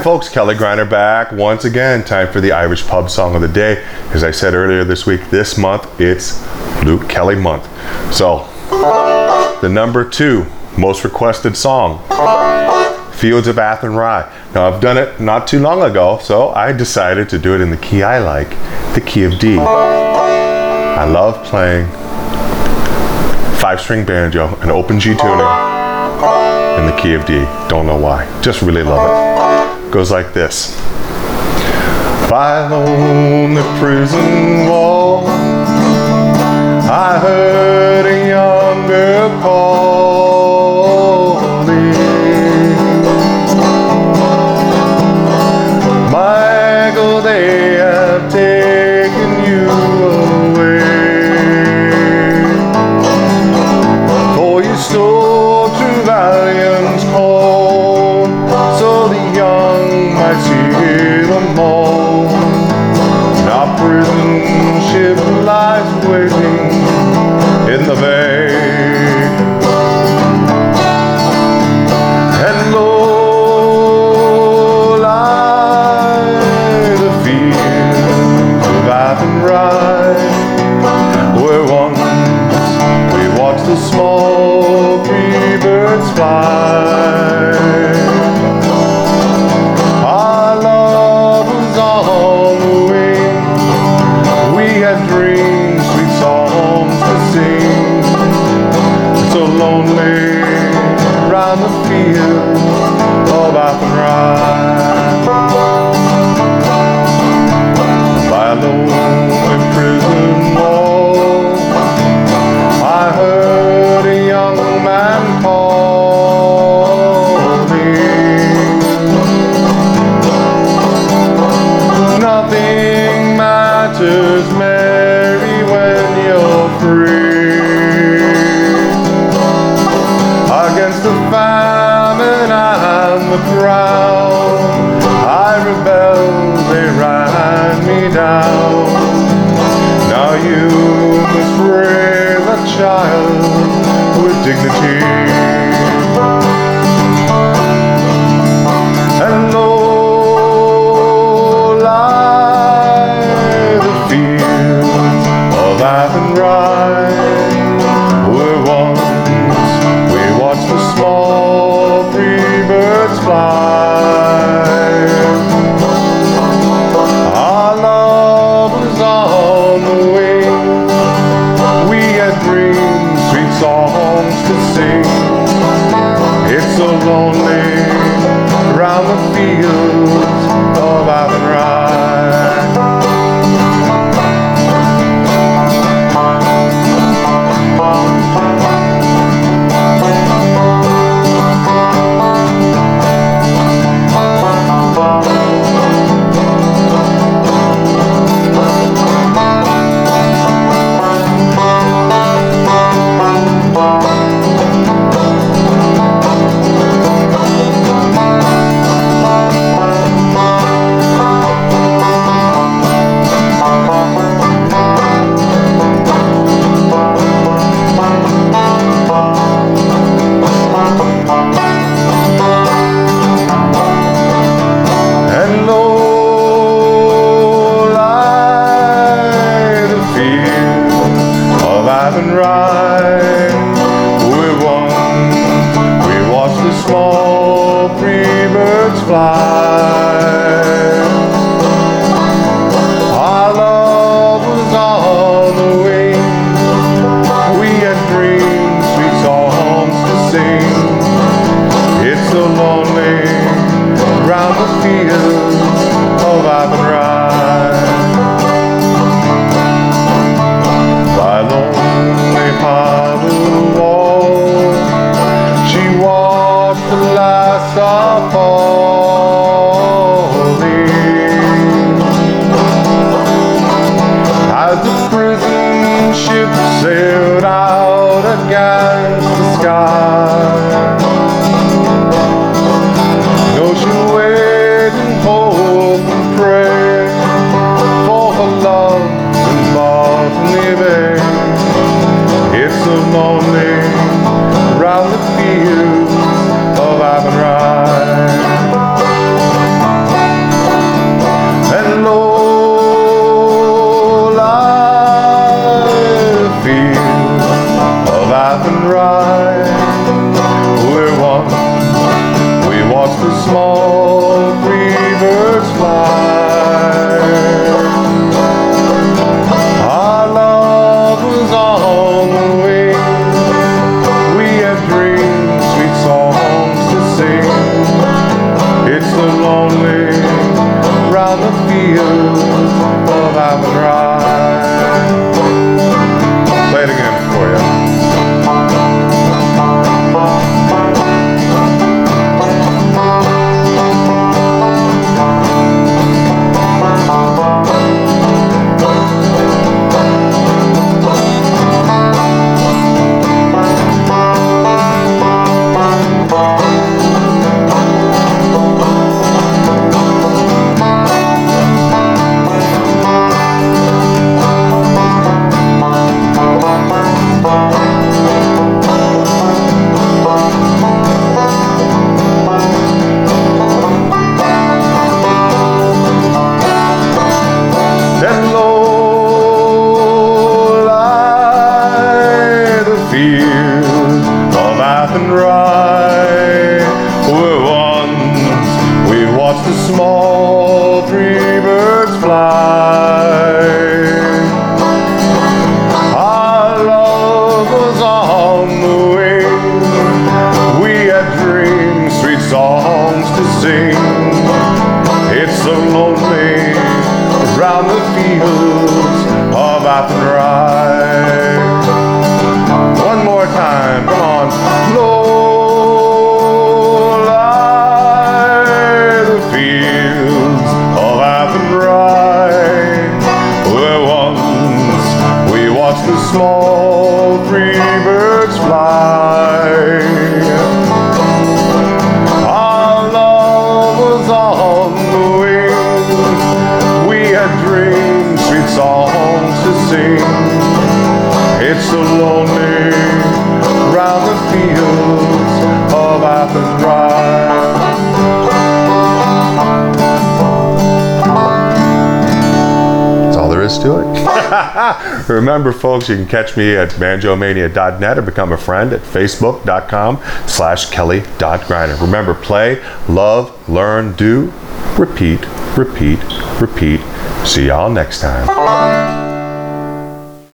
folks, Kelly Griner back once again. Time for the Irish Pub Song of the Day. As I said earlier this week, this month, it's Luke Kelly month. So, the number 2 most requested song, Fields of Athenry. Now, I've done it not too long ago, so I decided to do it in the key I like, the key of D. I love playing 5-string banjo and open G tuning in the key of D. Don't know why. Just really love it. Goes like this. By lonely prison wall, I heard a young girl calling. Michael, they have taken you away, for you stole True Valiant's call, so the young might see them all. Now prison ship lies waiting in the bay, and low lie the fields of Athenry, where once we watched the small free birds fly. Our love was on the wing, we had dreams, sweet songs to sing, so lonely round the field of Athenry. By a lonely prison wall, I heard a young man calling. Nothing matters, Mary, when you're free. Against the famine and the crowd, I rebelled, they ran me down. Now you must raise a child with dignity, and low lie the fields of Athenry, where once we watched the small free birds fly. Our love was on the wing, we had dreams, sweet songs to sing. It's so lonely round the fields of Athenry. Where once we watched the small free birds fly. Our love was on the wing, we had dreams, sweet songs to sing. It's so lonely round the fields of Athenry. By lonely Harbour wall, she watched the last star falling, as the prison ship sailed out against the sky. No, she waited and hope and pray for her love in Botany Bay. It's so lonely round the fields of Athenry. Athenry, where once we watched the small three birds fly. Our love was on the wing, we had dreams, sweet songs to sing. It's so lonely around the fields of Athenry. One more time, come on. Low lie the fields of Athenry, where once we watched the small three birds fly. Our love was on the wing, we had dreams, sweet songs to sing. It's so lonely round the fields of Athenry. That's all there is to it. Remember, folks, you can catch me at banjomania.net or become a friend at facebook.com/kelly.griner. Remember, play, love, learn, do, repeat, repeat, repeat. See y'all next time.